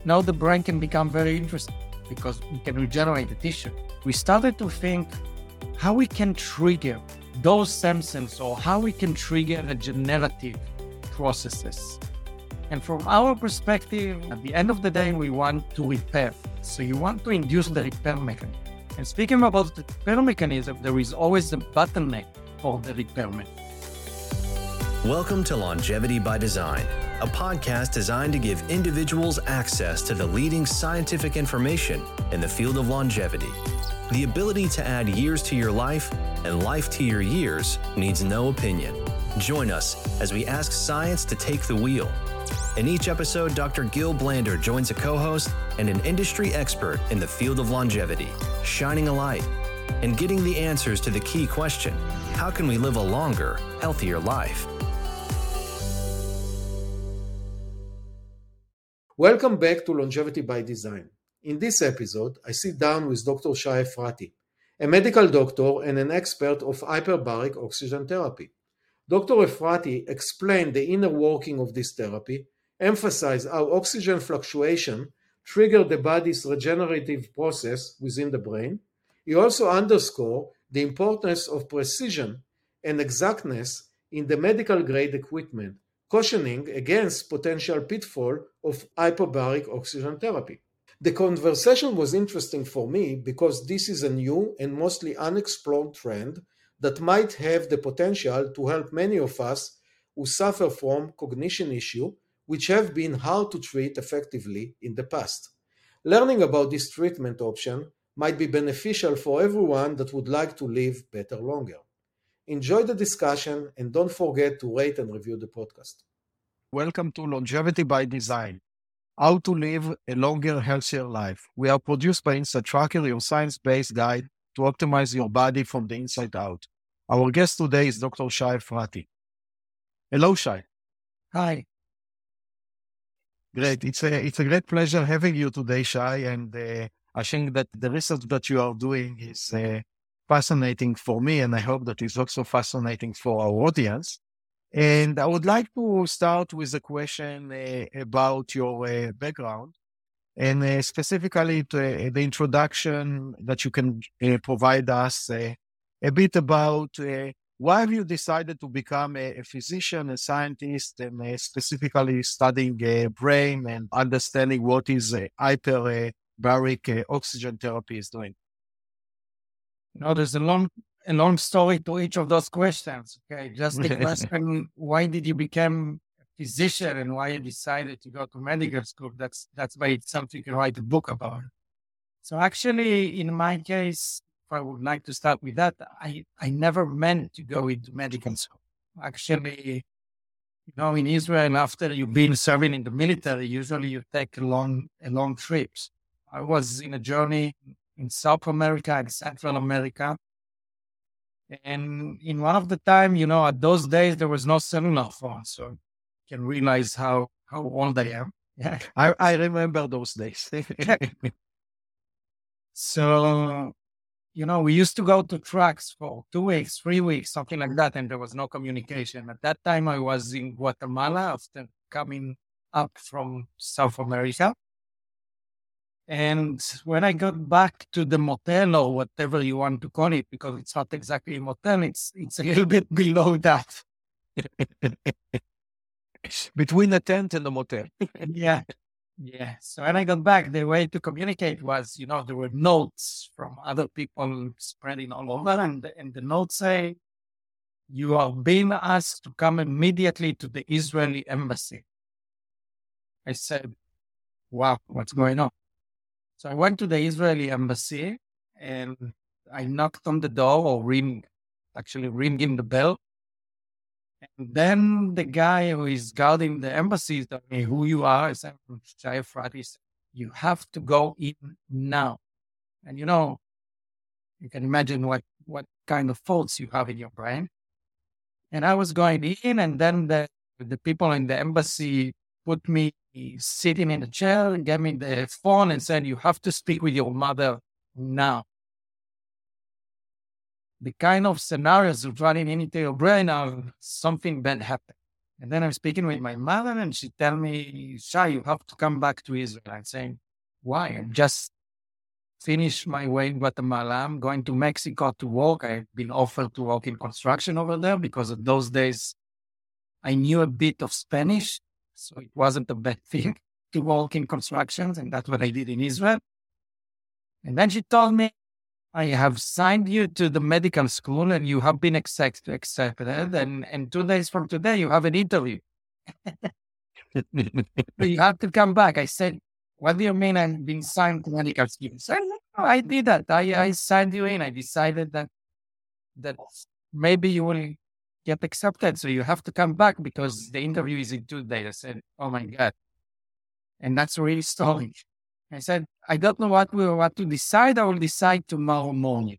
now the brain can become very interesting because we can regenerate the tissue. We started to think how we can trigger those stem cells or how we can trigger regenerative processes. And from our perspective, at the end of the day, we want to repair. So you want to induce the repair mechanism. And speaking about the repair mechanism, there is always a bottleneck for the repair mechanism. Welcome to Longevity by Design, a podcast designed to give individuals access to the leading scientific information in the field of longevity. The ability to add years to your life and life to your years needs no opinion. Join us as we ask science to take the wheel. In each episode, Dr. Gil Blander joins a co-host and an industry expert in the field of longevity, shining a light and getting the answers to the key question: how can we live a longer, healthier life? Welcome back to Longevity by Design. In this episode, I sit down with Dr. Shai Efrati, a medical doctor and an expert of hyperbaric oxygen therapy. Dr. Efrati explained the inner working of this therapy, emphasized how oxygen fluctuation triggered the body's regenerative process within the brain. He also underscored the importance of precision and exactness in the medical-grade equipment, cautioning against potential pitfall of hyperbaric oxygen therapy. The conversation was interesting for me because this is a new and mostly unexplored trend that might have the potential to help many of us who suffer from cognition issues which have been hard to treat effectively in the past. Learning about this treatment option might be beneficial for everyone that would like to live better longer. Enjoy the discussion and don't forget to rate and review the podcast. Welcome to Longevity by Design, how to live a longer, healthier life. We are produced by Inside Tracker, your science-based guide to optimize your body from the inside out. Our guest today is Dr. Shai Efrati. Hello, Shai. Hi. Great. It's a great pleasure having you today, Shai. And I think that the research that you are doing is fascinating for me, and I hope that it's also fascinating for our audience. And I would like to start with a question about your background, and specifically to the introduction that you can provide us a bit about why have you decided to become a physician, a scientist, and specifically studying brain and understanding what is hyperbaric oxygen therapy is doing? There's a long story to each of those questions. Okay, just the question: why did you become a physician and why you decided to go to medical school? That's by itself you can write a book about. So actually, in my case, if I would like to start with that, I never meant to go into medical school. Actually, in Israel, after you've been serving in the military, usually you take long trips. I was in a journey in South America and Central America. And in one of the time, at those days, there was no cellular phone. So you can realize how old I am. Yeah, I remember those days. So, we used to go to tracks for 2 weeks, 3 weeks, something like that. And there was no communication. At that time, I was in Guatemala after coming up from South America. And when I got back to the motel or whatever you want to call it, because it's not exactly a motel, it's a little bit below that. Between the tent and the motel. Yeah. So when I got back, the way to communicate was, there were notes from other people spreading all over. And the notes say, you are being asked to come immediately to the Israeli embassy. I said, wow, what's going on? So I went to the Israeli embassy and I knocked on the door or ringing the bell. And then the guy who is guarding the embassy told me who you are. I said, Shai Efrati. You have to go in now. And you can imagine what kind of thoughts you have in your brain. And I was going in, and then the people in the embassy put me sitting in a chair, gave me the phone and said, you have to speak with your mother now. The kind of scenarios running into your brain are something bad happened. And then I'm speaking with my mother and she tell me, Shai, you have to come back to Israel. I'm saying, why? I just finished my way in Guatemala. I'm going to Mexico to work. I've been offered to work in construction over there because of those days I knew a bit of Spanish. So it wasn't a bad thing to work in constructions. And that's what I did in Israel. And then she told me, I have signed you to the medical school and you have been accepted. And 2 days from today, you have an interview. You have to come back. I said, what do you mean I've been signed to medical school? She said, no, I did that. I signed you in. I decided that maybe you will get accepted. So you have to come back because the interview is in 2 days. I said, oh my God. And that's a real story. I said, I don't know what to decide. I will decide tomorrow morning.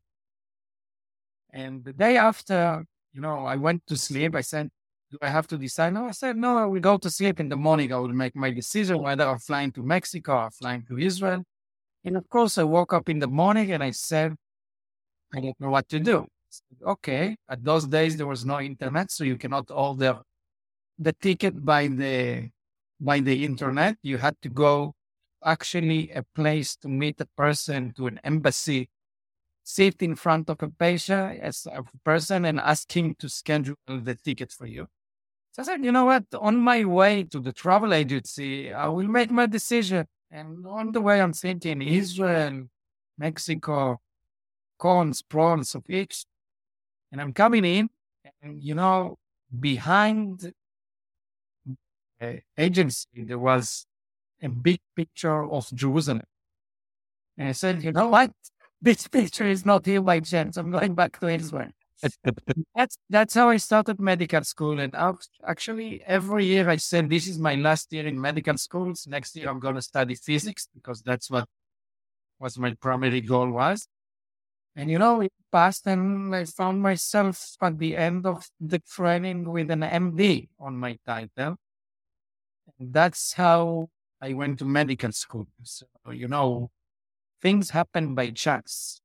And the day after, I went to sleep. I said, do I have to decide? No, I said, no, I will go to sleep in the morning. I will make my decision whether I'm flying to Mexico or flying to Israel. And of course, I woke up in the morning and I said, I don't know what to do. I said, okay. At those days, there was no internet, so you cannot order the ticket by the internet. You had to go actually a place to meet a person, to an embassy, sit in front of a patient as a person and ask him to schedule the ticket for you. So I said, you know what? On my way to the travel agency, I will make my decision. And on the way, I'm thinking Israel, Mexico, cons, pros of each. And I'm coming in and, behind the agency, there was a big picture of Jerusalem. And I said, you know what? This picture is not here by chance. I'm going back to Israel. That's how I started medical school. And actually, every year I said, this is my last year in medical schools. Next year, I'm going to study physics because that's what my primary goal was. And, it passed and I found myself at the end of the training with an MD on my title. And that's how I went to medical school. So, things happen by chance.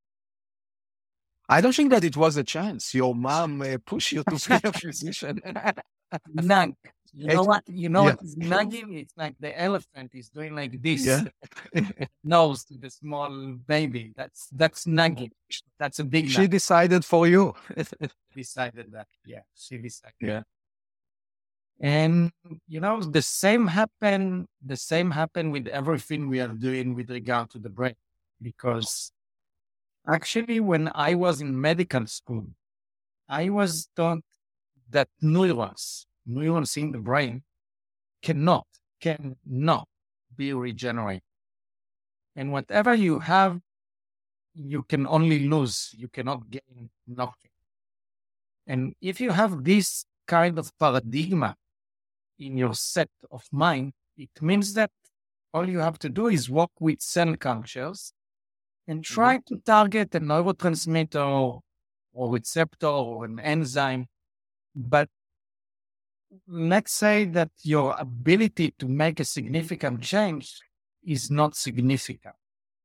I don't think that it was a chance. Your mom pushed you to be a physician. Nag. What? What's nagging? It's like the elephant is doing like this. Yeah. Nose to the small baby. That's nagging. That's a big nag. She decided for you. Decided that. Yeah, she decided. Yeah. And the same happened with everything we are doing with regard to the brain. Because actually, when I was in medical school, I was taught that neurons in the brain cannot be regenerated. And whatever you have, you can only lose. You cannot gain nothing. And if you have this kind of paradigm in your set of mind, it means that all you have to do is work with cell cultures and try to target a neurotransmitter or receptor or an enzyme. But let's say that your ability to make a significant change is not significant.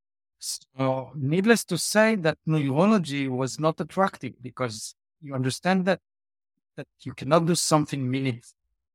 So needless to say that neurology was not attractive because you understand that you cannot do something meaningful.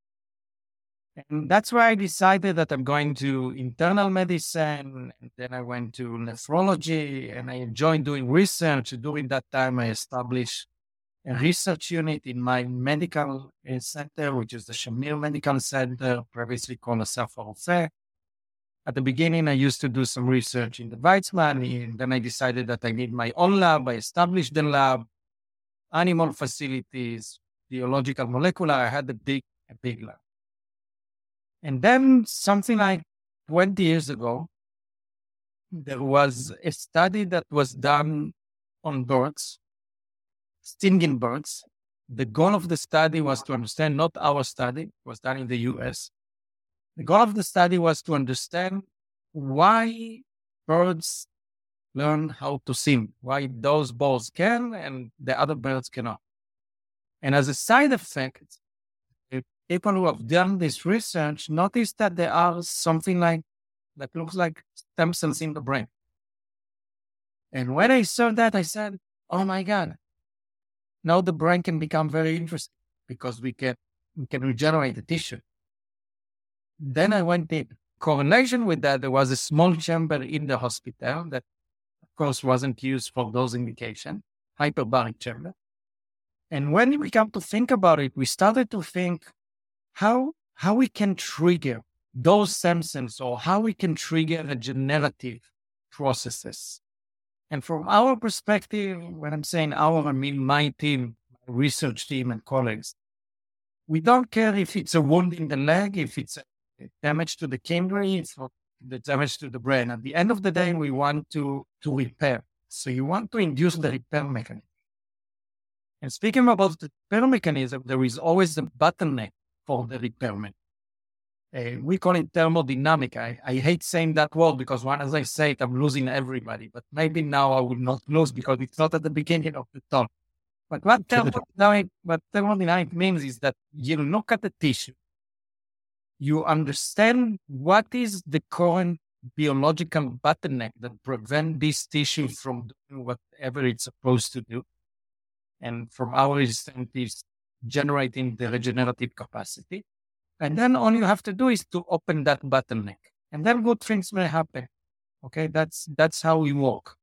And that's why I decided that I'm going to internal medicine. And then I went to nephrology and I enjoyed doing research. During that time, I established a research unit in my medical center, which is the Shamir Medical Center, previously called Asaf HaRofeh. At the beginning, I used to do some research in the Weizmann, and then I decided that I need my own lab. I established the lab, animal facilities, biological, molecular. I had a big lab. And then something like 20 years ago, there was a study that was done on birds, stinging birds. The goal of the study was to understand, not our study, it was done in the US. The goal of the study was to understand why birds learn how to sing, why those birds can and the other birds cannot. And as a side effect, people who have done this research noticed that there are something that looks like stem cells in the brain. And when I saw that, I said, oh my God, now the brain can become very interesting because we can we can regenerate the tissue. Then I went in. Correlation with that, there was a small chamber in the hospital that, of course, wasn't used for those indications, hyperbaric chamber. And when we come to think about it, we started to think how we can trigger those stem cells, or how we can trigger regenerative processes. And from our perspective, when I'm saying our, I mean my team, my research team and colleagues, we don't care if it's a wound in the leg, if it's a damage to the kidney, it's the damage to the brain. At the end of the day, we want to repair. So you want to induce the repair mechanism. And speaking about the repair mechanism, there is always a bottleneck for the repair mechanism. We call it thermodynamic. I hate saying that word because once I say it, I'm losing everybody. But maybe now I will not lose because it's not at the beginning of the talk. But what thermodynamic means is that you look at the tissue, you understand what is the current biological bottleneck that prevents this tissue from doing whatever it's supposed to do. And from our understanding, is generating the regenerative capacity. And then all you have to do is to open that bottleneck. And then good things may happen. Okay, that's how we work.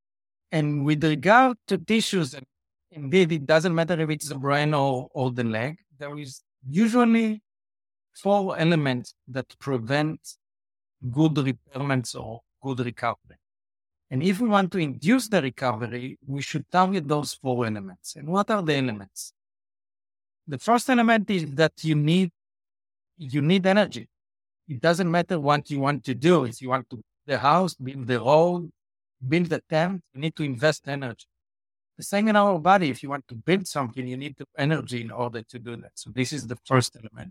And with regard to tissues, and indeed, it doesn't matter if it's the brain or the leg, there is usually 4 elements that prevent good repairments or good recovery. And if we want to induce the recovery, we should target those 4 elements. And what are the elements? The first element is that you need energy. It doesn't matter what you want to do. If you want to build the house, build the road, build the tent, you need to invest energy. The same in our body. If you want to build something, you need energy in order to do that. So this is the first element.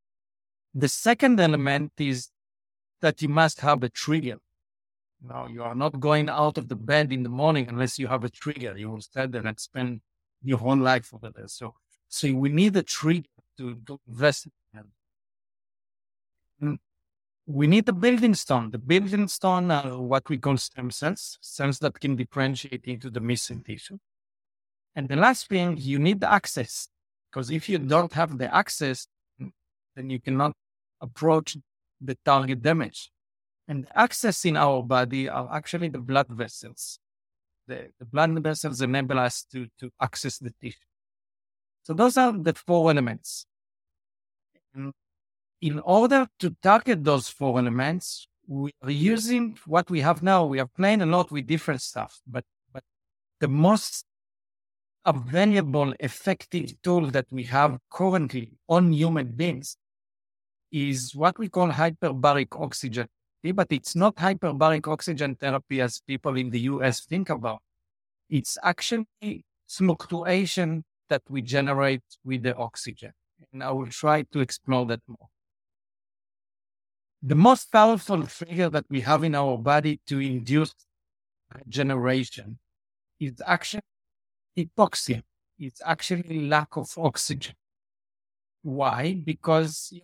The second element is that you must have a trigger. Now, you are not going out of the bed in the morning unless you have a trigger. You will stay there and spend your whole life over there. So we need a trigger to invest in it. We need the building stone. The building stone are what we call stem cells that can differentiate into the missing tissue. And the last thing, you need the access. Because if you don't have the access, then you cannot approach the target damage. And the access in our body are actually the blood vessels. The blood vessels enable us to access the tissue. So those are the 4 elements. And in order to target those 4 elements, we are using what we have now. We are playing a lot with different stuff, but the most available, effective tool that we have currently on human beings is what we call hyperbaric oxygen therapy, but it's not hyperbaric oxygen therapy as people in the US think about. It's actually fluctuation that we generate with the oxygen. And I will try to explore that more. The most powerful trigger that we have in our body to induce regeneration is actually hypoxia. It's actually lack of oxygen. Why? Because,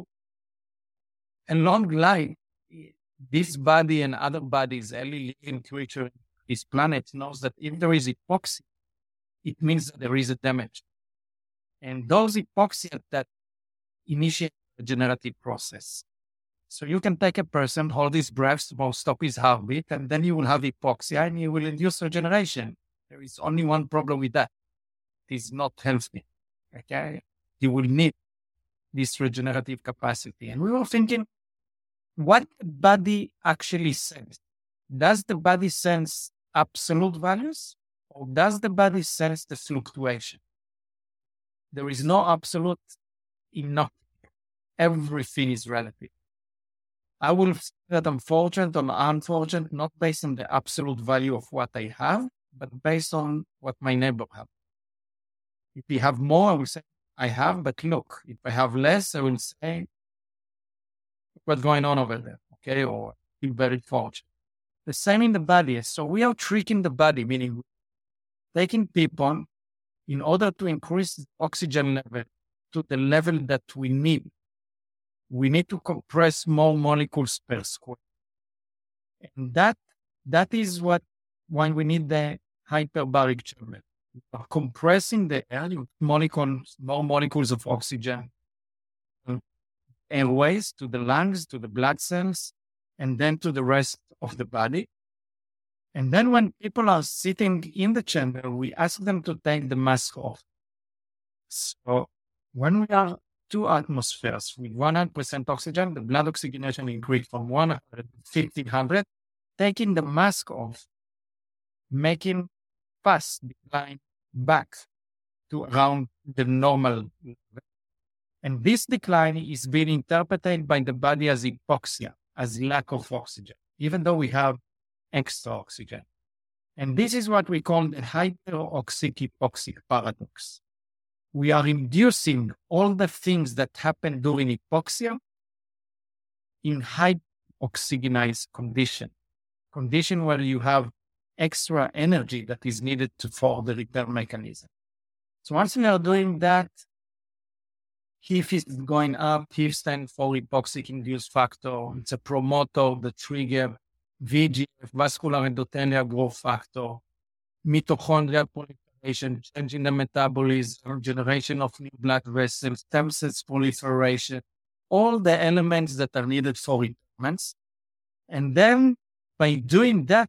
a long life, this body and other bodies, every living creature on this planet knows that if there is hypoxia, it means that there is a damage. And those hypoxia that initiate the regenerative process. So you can take a person, hold his breath, or stop his heartbeat, and then you will have hypoxia and you will induce regeneration. There is only one problem with that. It is not healthy. Okay? You will need this regenerative capacity. And we were thinking, what the body actually sense? Does the body sense absolute values? Or does the body sense the fluctuation? There is no absolute enough. Everything is relative. I will say that I'm fortunate or unfortunate, not based on the absolute value of what I have, but based on what my neighbor has. If he have more, I will say, I have, but look. If I have less, I will say, what's going on over there, okay? Or feel very fortunate. The same in the body. So we are tricking the body, meaning taking people in order to increase the oxygen level to the level that we need. We need to compress more molecules per square. And that is why we need the hyperbaric chamber. Compressing the air with more molecules of oxygen airways, to the lungs, to the blood cells, and then to the rest of the body. And then when people are sitting in the chamber, we ask them to take the mask off. So when we are 2 atmospheres with 100% oxygen, the blood oxygenation increased from 100 to 1500, taking the mask off, making fast decline back to around the normal level. And this decline is being interpreted by the body as hypoxia, as lack of oxygen, even though we have extra oxygen. And this is what we call the hyperoxic-hypoxic paradox. We are inducing all the things that happen during hypoxia in hypoxygenized condition where you have extra energy that is needed for the repair mechanism. So once we are doing that, HIF is going up. HIF stands for hypoxic-induced factor. It's a promoter, the trigger, VEGF, vascular endothelial growth factor, mitochondrial proliferation, change in the metabolism, generation of new blood vessels, stem cells proliferation, all the elements that are needed for repairments. And then by doing that,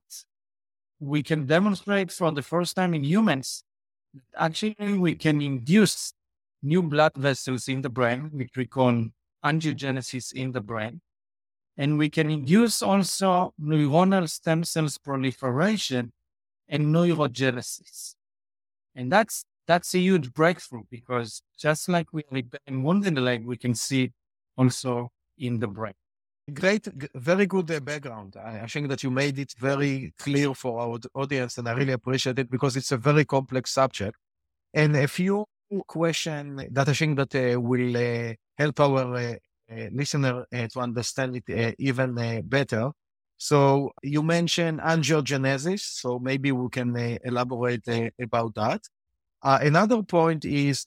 we can demonstrate for the first time in humans that actually we can induce new blood vessels in the brain, which we call angiogenesis in the brain. And we can induce also neuronal stem cells proliferation and neurogenesis. And that's a huge breakthrough because just like we repair wound in the leg, we can see it also in the brain. Great, very good background. I think that you made it very clear for our audience, and I really appreciate it because it's a very complex subject. And a few questions that I think that will help our listener to understand it even better. So you mentioned angiogenesis, so maybe we can elaborate about that. Another point is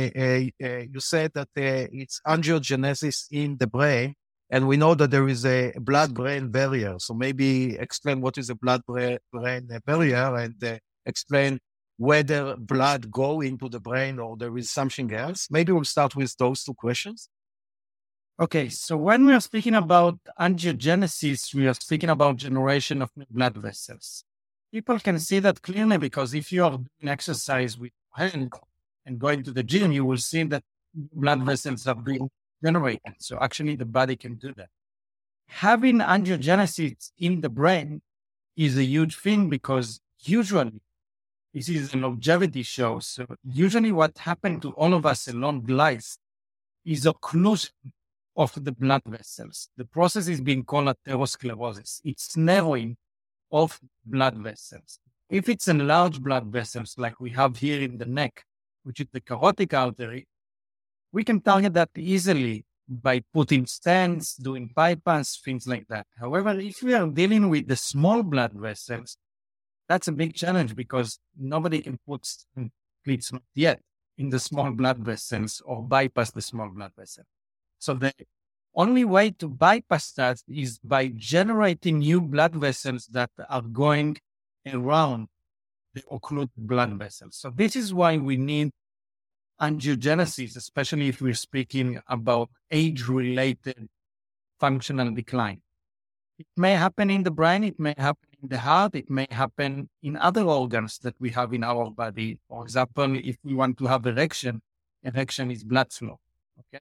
you said that it's angiogenesis in the brain, and we know that there is a blood-brain barrier. So maybe explain what is a blood-brain barrier and explain whether blood go into the brain or there is something else. Maybe we'll start with those two questions. Okay, so when we are speaking about angiogenesis, we are speaking about generation of new blood vessels. People can see that clearly because if you are doing exercise with your hand and going to the gym, you will see that blood vessels are being generated. So actually the body can do that. Having angiogenesis in the brain is a huge thing because usually this is a longevity show. So usually what happened to all of us along life is occlusion of the blood vessels. The process is being called atherosclerosis. It's narrowing of blood vessels. If it's enlarged blood vessels like we have here in the neck, which is the carotid artery, we can target that easily by putting stents, doing bypass, things like that. However, if we are dealing with the small blood vessels, that's a big challenge because nobody can put stents yet in the small blood vessels or bypass the small blood vessel. So the only way to bypass that is by generating new blood vessels that are going around the occluded blood vessels. So this is why we need angiogenesis, especially if we're speaking about age-related functional decline. It may happen in the brain, it may happen in the heart, it may happen in other organs that we have in our body. For example, if we want to have erection is blood flow. Okay.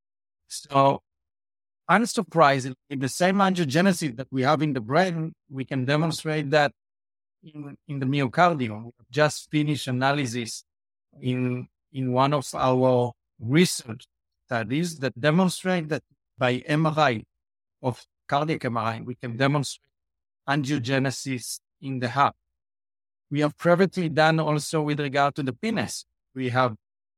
So, unsurprisingly, in the same angiogenesis that we have in the brain, we can demonstrate that in the myocardium. We just finished analysis in one of our research studies that demonstrate that by MRI of cardiac MRI, we can demonstrate angiogenesis in the heart. We have privately done also with regard to the penis. We have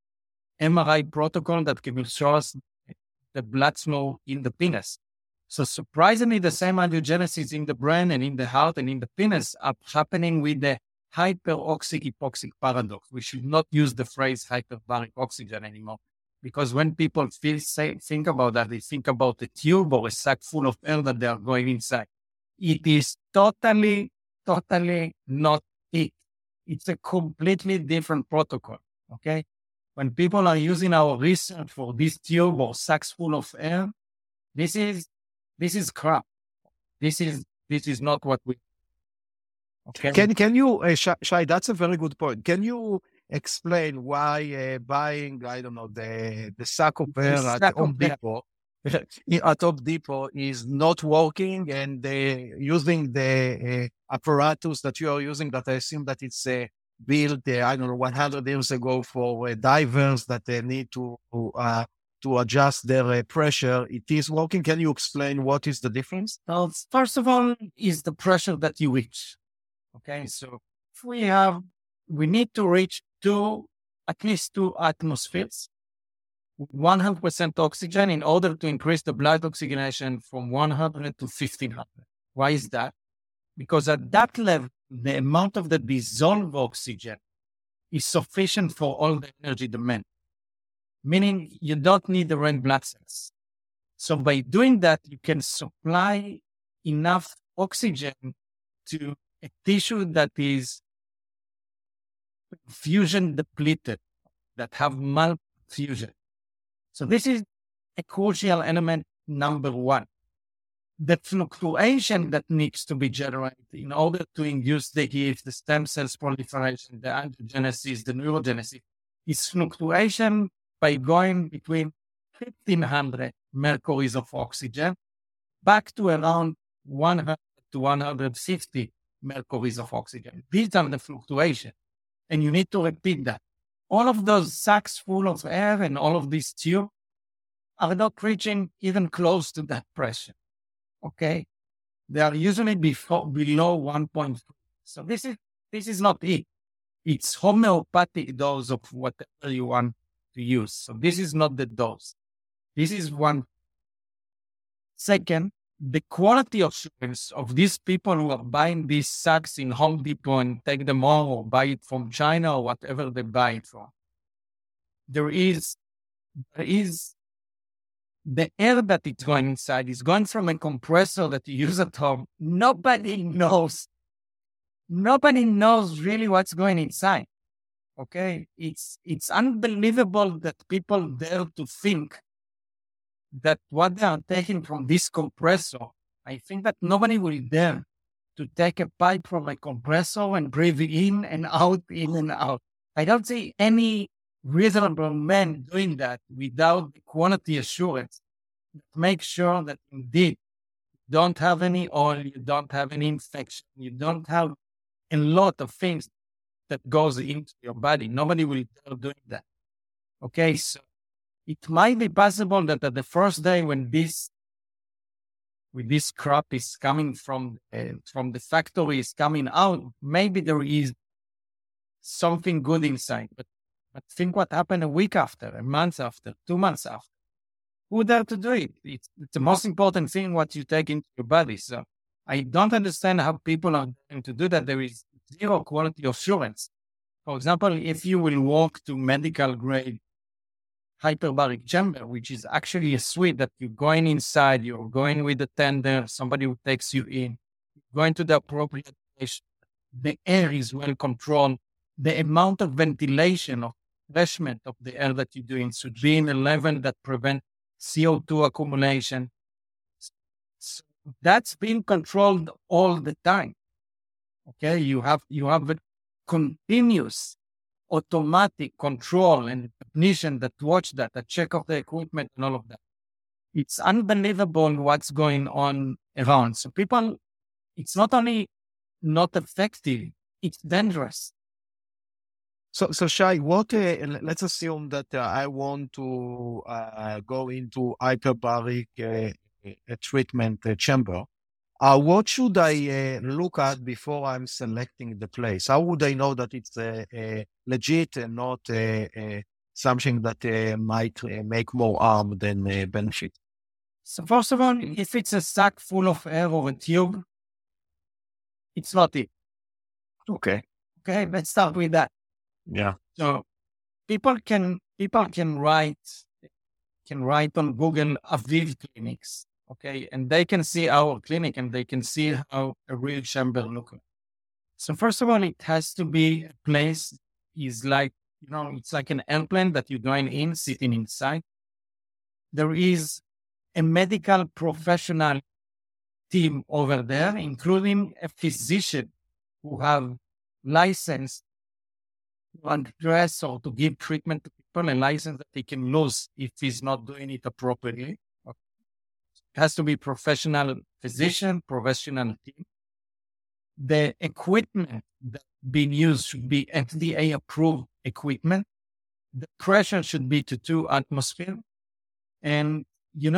MRI protocol that can show us the blood flow in the penis. So surprisingly, the same angiogenesis in the brain and in the heart and in the penis are happening with the hyperoxic-hypoxic paradox. We should not use the phrase hyperbaric oxygen anymore because when people think about that, they think about a tube or a sack full of air that they are going inside. It is totally not it. It's a completely different protocol, okay? When people are using our research for this tube or sacks full of air, This is crap. This is not what we. Okay. Can you, Shai? That's a very good point. Can you explain why buying, I don't know, the sack of air at Home Depot at Home Depot is not working, and using the apparatus that you are using, that I assume that it's built, I don't know, 100 years ago for divers that they need to adjust their pressure, it is working. Can you explain what is the difference? Well, first of all, is the pressure that you reach. Okay, so if we need to reach at least 2 atmospheres, 100% oxygen, in order to increase the blood oxygenation from 100 to 1500. Why is that? Because at that level, the amount of the dissolved oxygen is sufficient for all the energy demand, meaning you don't need the red blood cells. So by doing that, you can supply enough oxygen to a tissue that is fusion depleted, that have malfusion. So this is a crucial element number one. The fluctuation that needs to be generated in order to induce the heat, the stem cells proliferation, the angiogenesis, the neurogenesis, is fluctuation by going between 1500 mercuries of oxygen back to around 100 to 150 mercuries of oxygen. These are the fluctuations, and you need to repeat that. All of those sacks full of air and all of these tubes are not reaching even close to that pressure. Okay, they are usually below 1.3. So this is not it. It's homeopathic dose of whatever you want to use. So this is not the dose. This is one. Second, the quality assurance of these people who are buying these sacks in Home Depot and take them home or buy it from China or whatever they buy it from. There is the air that it's going inside is going from a compressor that you use at home. Nobody knows really what's going inside. Okay. It's unbelievable that people dare to think that what they are taking from this compressor, I think that nobody will dare to take a pipe from a compressor and breathe in and out, in and out. I don't see any reasonable man doing that without the quality assurance. Make sure that indeed you don't have any oil, you don't have any infection, you don't have a lot of things that goes into your body. Nobody will dare doing that. Okay, so it might be possible that at the first day when this crop is coming from the factory, is coming out, maybe there is something good inside. But think what happened a week after, a month after, 2 months after. Who dare to do it? It's the most important thing what you take into your body. So I don't understand how people are going to do that. There is zero quality assurance. For example, if you will walk to medical grade hyperbaric chamber, which is actually a suite that you're going inside, you're going with the tender, somebody who takes you in, going to the appropriate place, the air is well controlled, the amount of ventilation, of refreshment of the air that you're doing should be in a level that prevents CO2 accumulation. So that's being controlled all the time. Okay, you have a continuous automatic control and technician that watch that check of the equipment and all of that. It's unbelievable what's going on around. So people, it's not only not effective, it's dangerous. So Shai, what? Let's assume that I want to go into hyperbaric treatment chamber. What should I look at before I'm selecting the place? How would I know that it's legit and not something that might make more harm than benefit? So first of all, if it's a sack full of air or a tube, it's not it. Okay, let's start with that. Yeah. So people can write on Google Aviv clinics, okay, and they can see our clinic and they can see how a real chamber looks like. So first of all, it has to be a place is like, it's like an airplane that you're going in, sitting inside. There is a medical professional team over there, including a physician who have license to address or to give treatment to people, a license that he can lose if he's not doing it appropriately. Okay. It has to be professional physician, professional team. The equipment that's being used should be FDA approved equipment. The pressure should be to 2 atmosphere. And,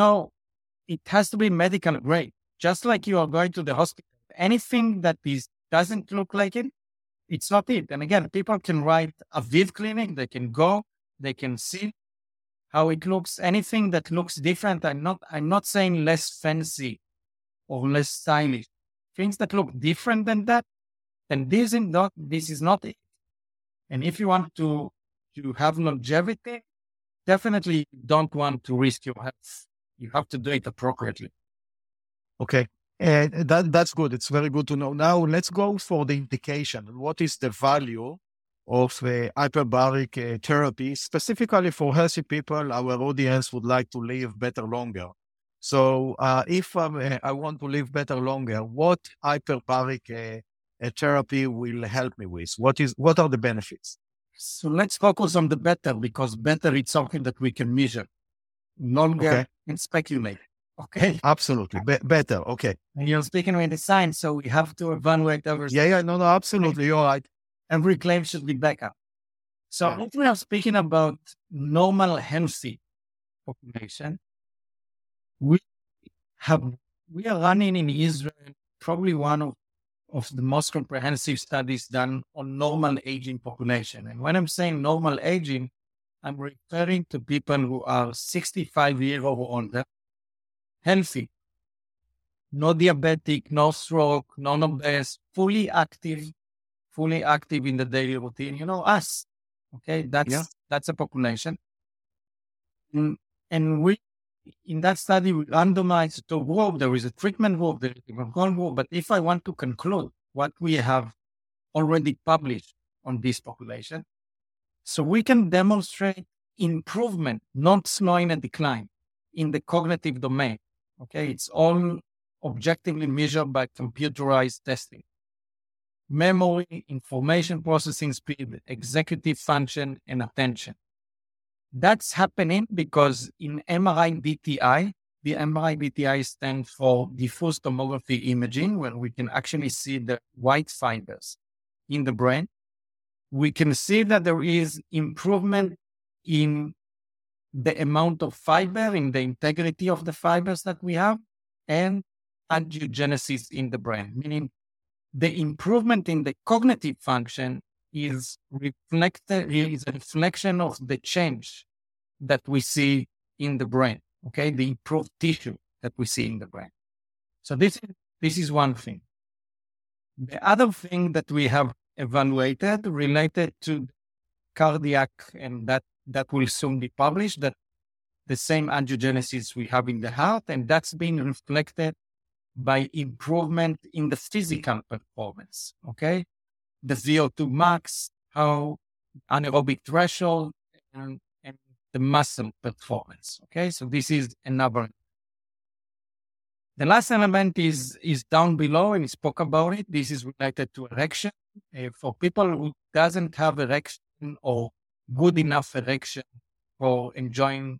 it has to be medical grade. Just like you are going to the hospital. Anything that doesn't look like it, it's not it. And again, people can write a Aviv clinic. They can go, they can see how it looks. Anything that looks different, I'm not saying less fancy or less stylish. Things that look different than that, then this is not it. And if you want to have longevity, definitely don't want to risk your health. You have to do it appropriately. Okay. That's good. It's very good to know. Now let's go for the indication. What is the value of hyperbaric therapy, specifically for healthy people? Our audience would like to live better longer. So if I want to live better longer, what hyperbaric therapy will help me with? What are the benefits? So let's focus on the better, because better is something that we can measure. Longer and speculate. Okay. Absolutely. Better. Okay. And you're speaking with the science, so we have to evaluate everything. Yeah. No, absolutely. You're right. Every claim should be backed up. So if we are speaking about normal, healthy population, we are running in Israel probably one of the most comprehensive studies done on normal aging population. And when I'm saying normal aging, I'm referring to people who are 65 years or older, healthy, no diabetic, no stroke, no obese, fully active in the daily routine. Us. Okay, that's a population. And we, in that study, we randomized to group. There is a treatment group, there is a control group. But if I want to conclude what we have already published on this population, so we can demonstrate improvement, not slowing a decline in the cognitive domain. Okay, it's all objectively measured by computerized testing. Memory, information processing speed, executive function, and attention. That's happening because in MRI BTI, the MRI BTI stands for diffuse tomography imaging, where we can actually see the white fibers in the brain. We can see that there is improvement in the amount of fiber, in the integrity of the fibers that we have, and angiogenesis in the brain, meaning the improvement in the cognitive function is a reflection of the change that we see in the brain, okay? The improved tissue that we see in the brain. So this is one thing. The other thing that we have evaluated related to cardiac, and that will soon be published, that the same angiogenesis we have in the heart, and that's being reflected by improvement in the physical performance, okay? The VO2 max, how anaerobic threshold, and the muscle performance, okay? So this is another. The last element is down below, and we spoke about it. This is related to erection. For people who doesn't have erection or good enough erection for enjoying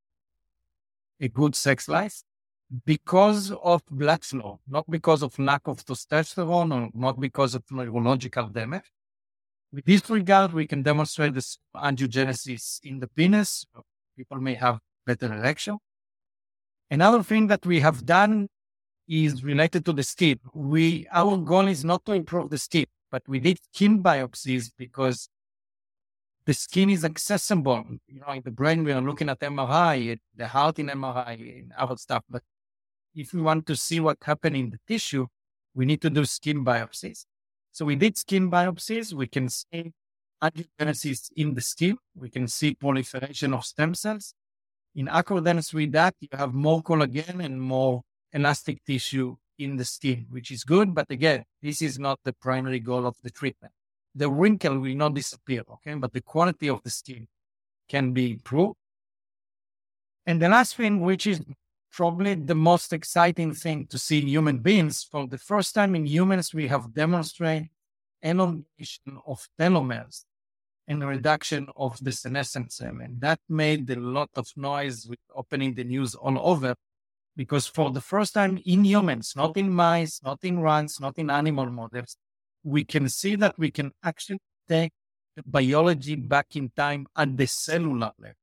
a good sex life, because of blood flow, not because of lack of testosterone or not because of neurological damage. With this regard, we can demonstrate this angiogenesis in the penis. People may have better erection. Another thing that we have done is related to the skin. Our goal is not to improve the skin, but we did skin biopsies because the skin is accessible. In the brain, we are looking at MRI, the heart in MRI, and other stuff. But if we want to see what happened in the tissue, we need to do skin biopsies. So we did skin biopsies. We can see angiogenesis in the skin. We can see proliferation of stem cells. In accordance with that, you have more collagen and more elastic tissue in the skin, which is good. But again, this is not the primary goal of the treatment. The wrinkle will not disappear, okay? But the quality of the skin can be improved. And the last thing, which is probably the most exciting thing to see in human beings. For the first time in humans, we have demonstrated elongation of telomeres and reduction of the senescent cell. And that made a lot of noise with opening the news all over, because for the first time in humans, not in mice, not in rats, not in animal models, we can see that we can actually take the biology back in time at the cellular level.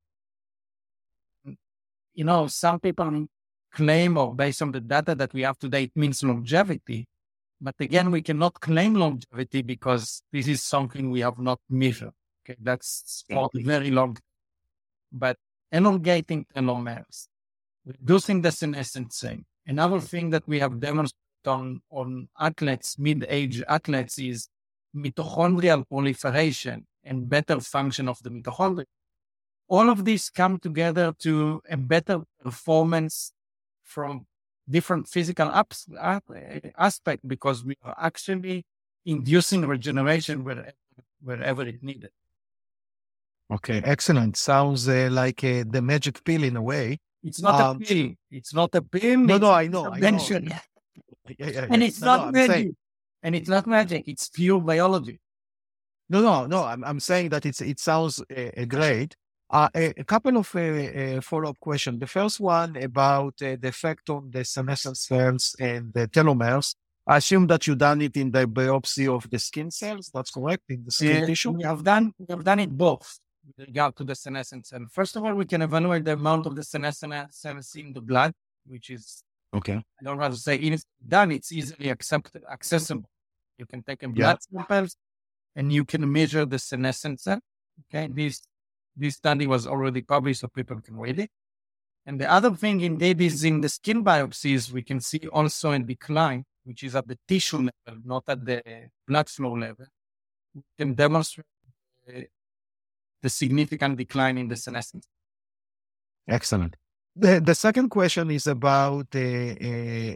Some people claim, or based on the data that we have today, it means longevity. But again, we cannot claim longevity because this is something we have not measured. Okay, that's for very long. But elongating telomeres, reducing the senescent cell. Another thing that we have demonstrated on athletes, mid-age athletes, is mitochondrial proliferation and better function of the mitochondria. All of these come together to a better performance from different physical aspect, because we are actually inducing regeneration wherever it needed. Okay, excellent. Sounds like the magic pill in a way. It's not a pill. It's not a pill. No, I know. Yeah. And it's not magic. And it's not magic. It's pure biology. No. I'm saying that it sounds great. A couple of follow-up questions. The first one about the effect on the senescent cells and the telomeres. I assume that you done it in the biopsy of the skin cells. That's correct, in the skin tissue. We have done it both with regard to the senescent cell. First of all, we can evaluate the amount of the senescent cells in the blood, which is okay. I don't want to say it's done. It's easily accessible. You can take a blood samples and you can measure the senescent cell. Okay, this study was already published, so people can read it. And the other thing indeed is in the skin biopsies, we can see also a decline, which is at the tissue level, not at the blood flow level. We can demonstrate the significant decline in the senescence. Excellent. The second question is about the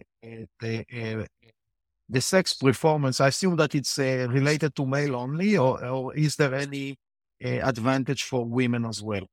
sex performance. I assume that it's related to male only, or is there any advantage for women as well?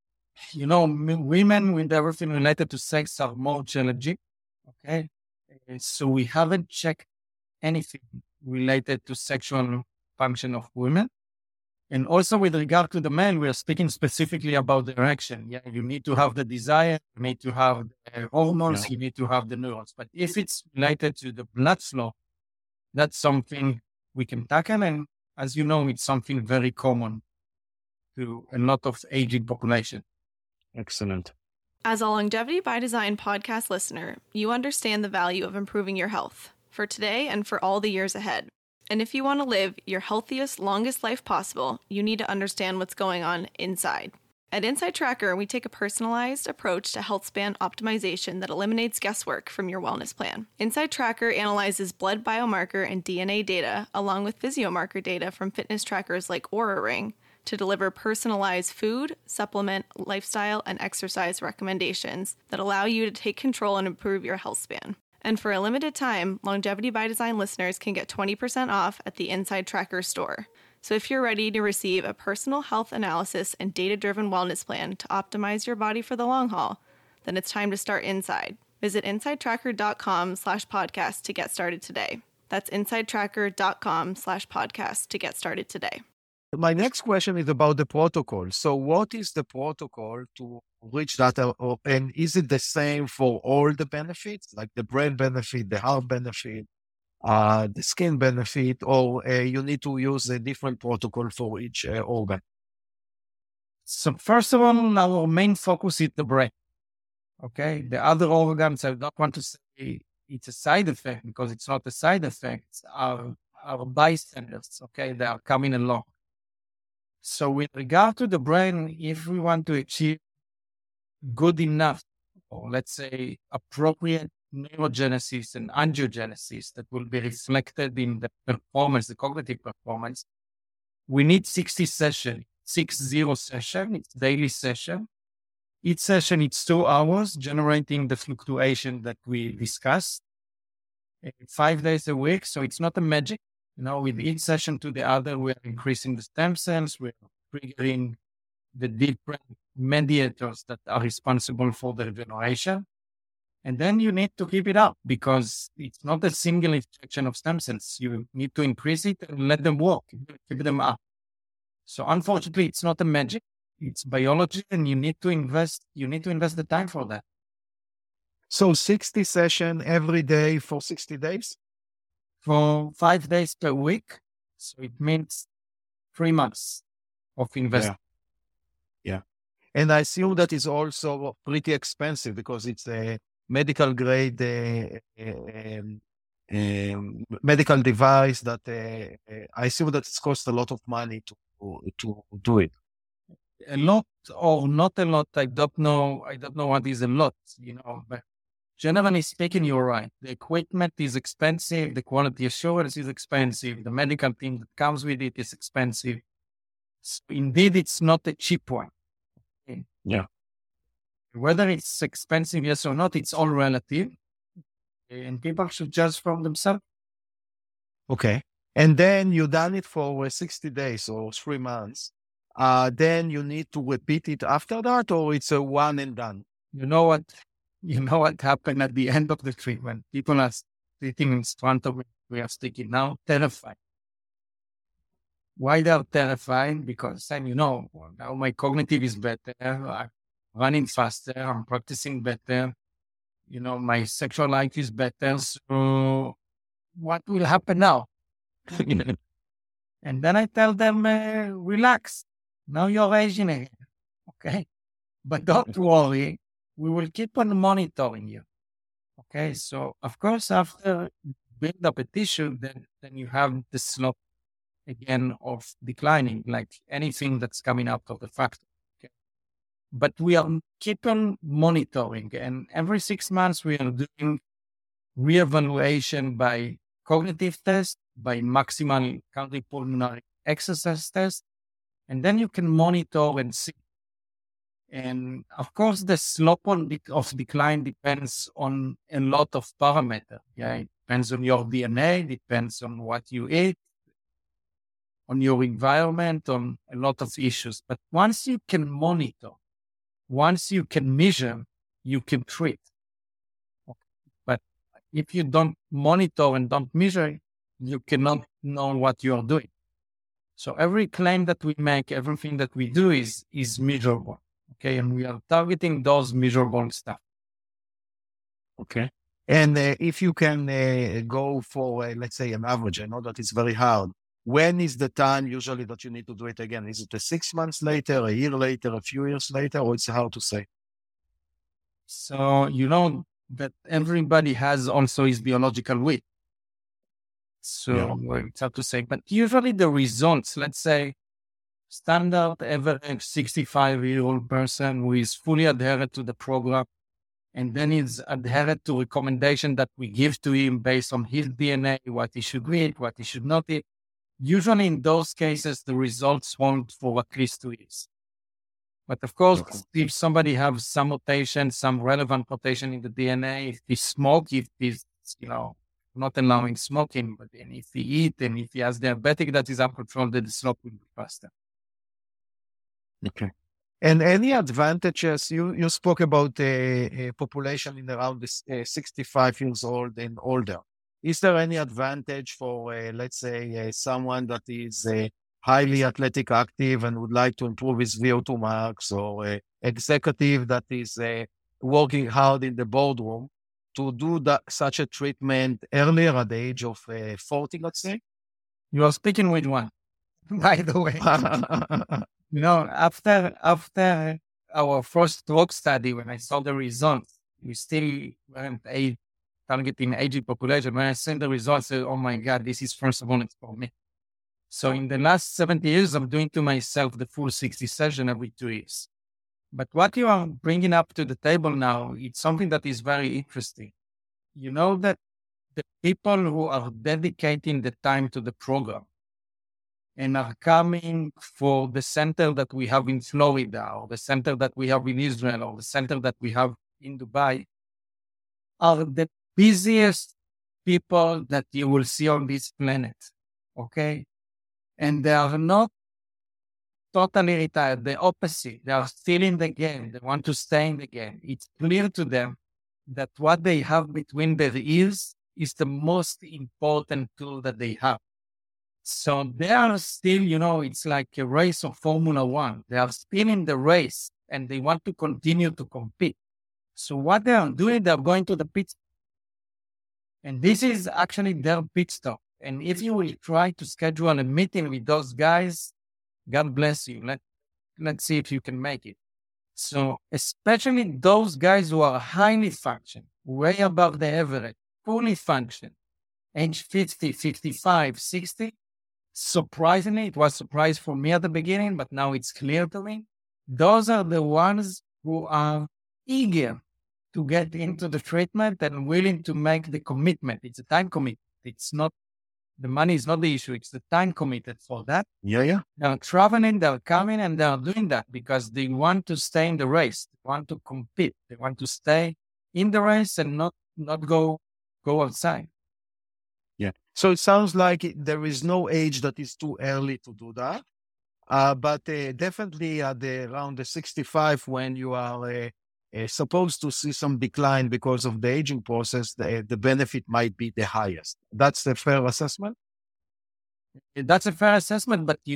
Women with everything related to sex are more challenging. Okay. So we haven't checked anything related to sexual function of women. And also with regard to the men, we are speaking specifically about the erection. Yeah, you need to have the desire, you need to have the hormones, you need to have the neurons. But if it's related to the blood flow, that's something we can tackle. And as you know, it's something very common to a lot of aging population. Excellent. As a Longevity by Design podcast listener, you understand the value of improving your health for today and for all the years ahead. And if you want to live your healthiest, longest life possible, you need to understand what's going on inside. At Inside Tracker, we take a personalized approach to health span optimization that eliminates guesswork from your wellness plan. Inside Tracker analyzes blood biomarker and DNA data, along with physiomarker data from fitness trackers like Oura Ring, to deliver personalized food, supplement, lifestyle, and exercise recommendations that allow you to take control and improve your health span. And for a limited time, Longevity by Design listeners can get 20% off at the Inside Tracker store. So if you're ready to receive a personal health analysis and data-driven wellness plan to optimize your body for the long haul, then it's time to start inside. Visit insidetracker.com/podcast to get started today. That's insidetracker.com/podcast to get started today. My next question is about the protocol. So what is the protocol to reach that? And is it the same for all the benefits, like the brain benefit, the heart benefit, the skin benefit, or you need to use a different protocol for each organ? So first of all, our main focus is the brain. Okay. The other organs, I don't want to say it's a side effect, because it's not a side effect, are bystanders. Okay. They are coming along. So with regard to the brain, if we want to achieve good enough, or let's say appropriate neurogenesis and angiogenesis that will be reflected in the performance, the cognitive performance, we need 60 sessions, 60 session. It's daily session. Each session, it's 2 hours, generating the fluctuation that we discussed. 5 days a week. So it's not a magic. With each session to the other, we're increasing the stem cells, we're triggering the different mediators that are responsible for the regeneration. And then you need to keep it up because it's not a single injection of stem cells. You need to increase it and let them work, keep them up. So unfortunately, it's not a magic. It's biology, and you need to invest the time for that. So 60 session every day for 60 days? For 5 days per week. So it means 3 months of investment. Yeah. And I assume that is also pretty expensive because it's a medical grade medical device that I assume that it costs a lot of money to do it. A lot or not a lot, I don't know what is a lot, but generally speaking, you're right. The equipment is expensive, the quality assurance is expensive, the medical team that comes with it is expensive. So indeed, it's not a cheap one. Okay? Yeah. Whether it's expensive, yes or not, it's all relative. And people should judge from themselves. Okay. And then you done it for 60 days or 3 months. Then you need to repeat it after that, or it's a one and done? You know what happened at the end of the treatment? People are sitting in front of me. We are sticking now, terrified. Why they're terrified? Because now my cognitive is better. I'm running faster. I'm practicing better. My sexual life is better. So what will happen now? And then I tell them, relax. Now you're aging again. Okay. But don't worry. We will keep on monitoring you. Okay. So of course, after build up a tissue, then you have the slope again of declining, like anything that's coming out of the factory. Okay? But we are keep on monitoring, and every 6 months we are doing reevaluation by cognitive test, by maximal cardiopulmonary exercise test, and then you can monitor and see. And of course, the slope of decline depends on a lot of parameters. Yeah, it depends on your DNA, depends on what you eat, on your environment, on a lot of issues. But once you can monitor, once you can measure, you can treat. Okay. But if you don't monitor and don't measure, you cannot know what you are doing. So every claim that we make, everything that we do is measurable. Okay. And we are targeting those measurable stuff. Okay. And if you can go for, let's say, an average, I know that it's very hard. When is the time usually that you need to do it again? Is it 6 months later, a year later, a few years later, or it's hard to say? So, that everybody has also his biological weight. So it's hard to say, but usually the results, let's say, standard average 65-year-old person who is fully adherent to the program, and then is adherent to recommendation that we give to him based on his DNA, what he should eat, what he should not eat. Usually in those cases, the results won't for at least 2 years. But of course, if somebody has some mutation, some relevant mutation in the DNA, if he smokes, if he's, not allowing smoking, but then if he eats and if he has diabetic that is uncontrolled, then the slope will be faster. Okay. And any advantages, you spoke about a population in around 65 years old and older. Is there any advantage for, let's say, someone that is highly athletic active and would like to improve his VO2 max, or an executive that is working hard in the boardroom to do such a treatment earlier at the age of 40, let's say? You are speaking with one, by the way. After our first stroke study, when I saw the results, we still weren't targeting aging population. When I saw the results, I said, oh my God, this is first of all, it's for me. So in the last 70 years, I'm doing to myself the full 60 session every 2 years. But what you are bringing up to the table now, it's something that is very interesting. You know that the people who are dedicating the time to the program and are coming for the center that we have in Florida, or the center that we have in Israel, or the center that we have in Dubai, are the busiest people that you will see on this planet. Okay? And they are not totally retired. The opposite. They are still in the game. They want to stay in the game. It's clear to them that what they have between their ears is the most important tool that they have. So they are still, it's like a race of Formula One. They are still in the race and they want to continue to compete. So what they are doing, they're going to the pit stop. And this is actually their pit stop. And if you will try to schedule a meeting with those guys, God bless you. Let's see if you can make it. So especially those guys who are highly functioning, way above the average, fully function, age 50, 55, 60, surprisingly, it was a surprise for me at the beginning, but now it's clear to me. Those are the ones who are eager to get into the treatment and willing to make the commitment. It's a time commitment. It's not, the money is not the issue. It's the time committed for that. Yeah. They're traveling, they're coming, and they're doing that because they want to stay in the race. They want to compete. They want to stay in the race and not go outside. Yeah. So it sounds like there is no age that is too early to do that. But definitely around the 65, when you are supposed to see some decline because of the aging process, the benefit might be the highest. That's the fair assessment? That's a fair assessment, but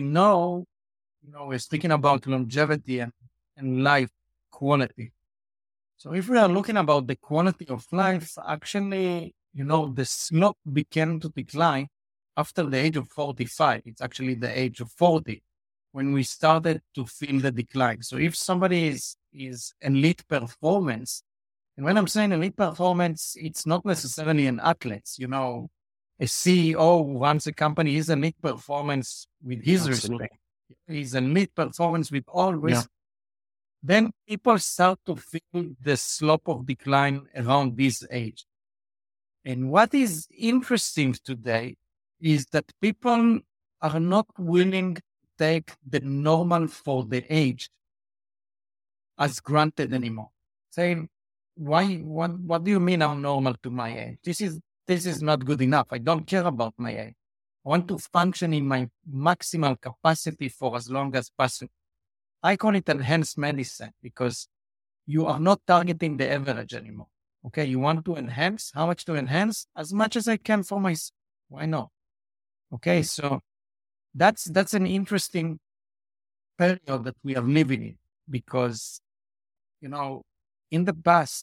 we're speaking about longevity and life quality. So if we are looking about the quality of life, actually, the slope began to decline after the age of 45. It's actually the age of 40 when we started to feel the decline. So if somebody is elite performance, and when I'm saying elite performance, it's not necessarily an athlete. A CEO who runs a company is elite performance with his Absolutely. respect. He's elite performance with all respect. Then people start to feel the slope of decline around this age. And what is interesting today is that people are not willing to take the normal for the age as granted anymore. Saying, what do you mean I'm normal to my age? This is not good enough. I don't care about my age. I want to function in my maximal capacity for as long as possible. I call it enhanced medicine because you are not targeting the average anymore. Okay, you want to enhance. How much to enhance? As much as I can for myself. Why not? Okay, so that's an interesting period that we are living in because, in the past,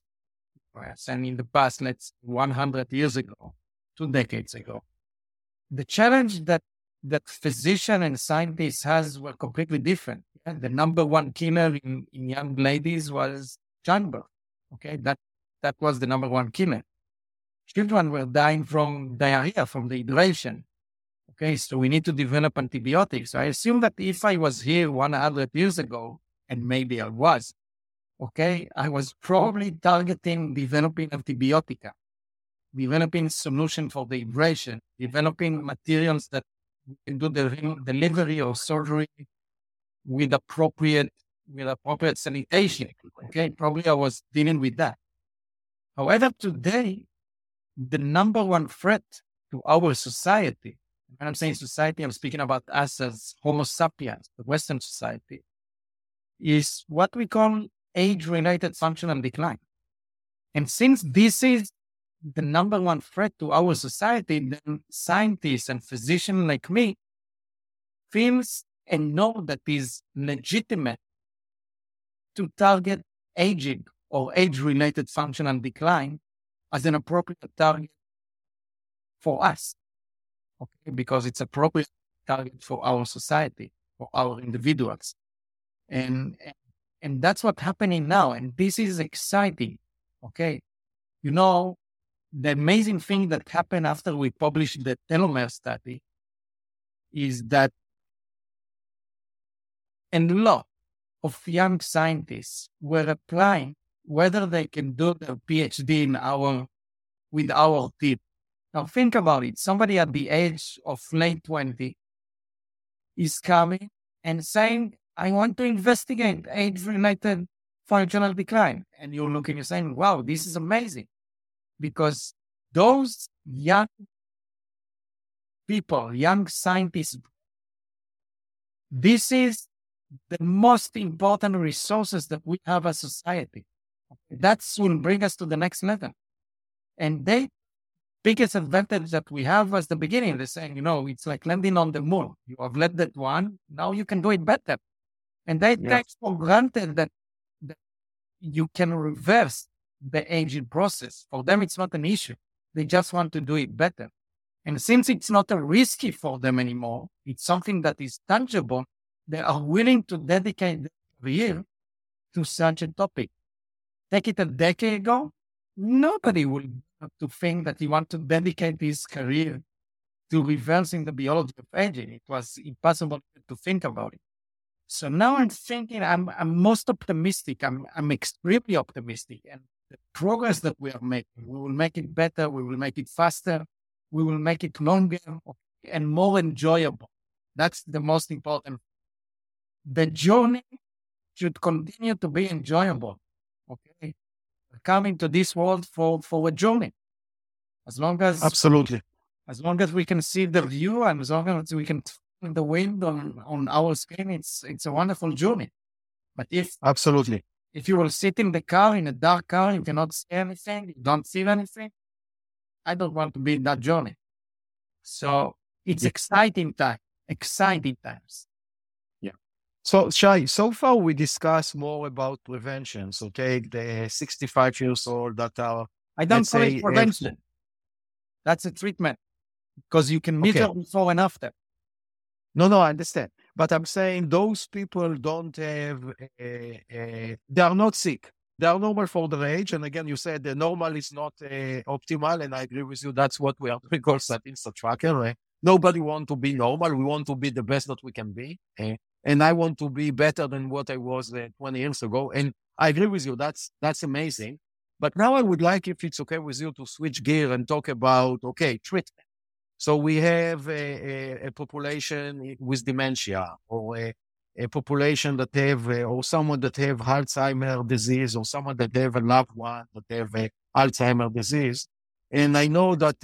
let's 100 years ago, 2 decades ago, the challenge that physician and scientists has were completely different. Yeah? The number one killer in young ladies was childbirth. Okay, that was the number one killer. Children were dying from diarrhea, from dehydration. Okay, so we need to develop antibiotics. So I assume that if I was here 100 years ago, and maybe I was, okay, I was probably targeting developing antibiotica, developing solution for dehydration, developing materials that can do the delivery or surgery with appropriate sanitation. Okay, probably I was dealing with that. However, today, the number one threat to our society, when I'm saying society, I'm speaking about us as Homo sapiens, the Western society, is what we call age-related functional decline. And since this is the number one threat to our society, then scientists and physicians like me feels and know that it is legitimate to target aging or age-related functional decline as an appropriate target for us. Okay, because it's appropriate target for our society, for our individuals. And that's what's happening now. And this is exciting. Okay. The amazing thing that happened after we published the telomere study is that a lot of young scientists were applying whether they can do their PhD with our team. Now think about it. Somebody at the age of late 20 is coming and saying, I want to investigate age-related functional decline. And you're looking and saying, wow, this is amazing. Because those young people, young scientists, this is the most important resources that we have as a society. That will bring us to the next level. And the biggest advantage that we have was the beginning. They're saying, it's like landing on the moon. You have led that one. Now you can do it better. And they take for granted that you can reverse the aging process. For them, it's not an issue. They just want to do it better. And since it's not a risky for them anymore, it's something that is tangible, they are willing to dedicate their career to such a topic. Take it a decade ago, nobody would have to think that he want to dedicate his career to reversing the biology of aging. It was impossible to think about it. So now I'm thinking I'm most optimistic. I'm extremely optimistic. And the progress that we are making, we will make it better. We will make it faster. We will make it longer and more enjoyable. That's the most important. The journey should continue to be enjoyable. Okay. Coming to this world for a journey. Absolutely. As long as we can see the view and as long as we can feel the wind on our screen, it's a wonderful journey. But Absolutely. If you will sit in the car, in a dark car, you cannot see anything, you don't feel anything, I don't want to be in that journey. So it's exciting times. Yeah. So Shai, so far we discussed more about prevention. So take the 65 years old that are, I don't call it prevention. That's a treatment because you can measure before and after. No, I understand. But I'm saying those people don't have, they are not sick. They are normal for their age. And again, you said the normal is not optimal. And I agree with you. That's what we are doing also at InstaTracker. Nobody wants to be normal. We want to be the best that we can be. And I want to be better than what I was 20 years ago. And I agree with you. That's amazing. But now I would like, if it's okay with you, to switch gear and talk about, treatment. So we have a population with dementia or a population that have, or someone that have Alzheimer's disease or someone that have a loved one that have Alzheimer's disease. And I know that